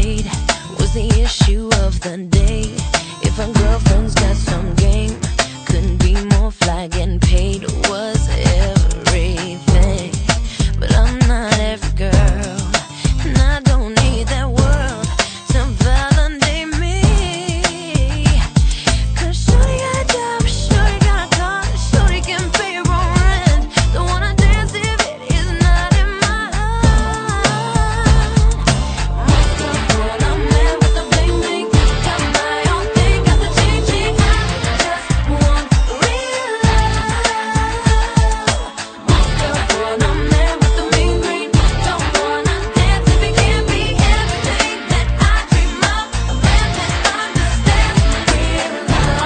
paid was the issue of the day. If a girlfriend's got some game, couldn't be more fly. Getting paid was everything. But I'm not every girl, and I don't need that world to validate me. Cause shorty got a job, shorty got a car, shorty can pay her own rent. Don't wanna dance if it is not in my heart. My girlfriend, I'm man with the bling bling, got my own thing, got the ching ching. I just want real love. My girlfriend, I'm man with the mean green, don't wanna dance if it can't be everything that I dream of. A man that understands real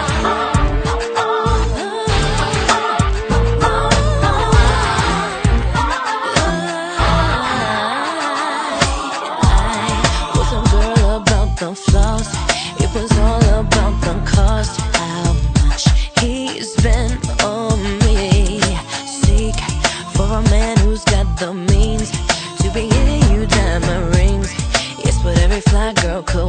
I wasn't girl about the flaws, it was all about the cost. How much he spent on me. Seek for a man who's got the means to be getting you diamond rings. Yes, but every fly girl could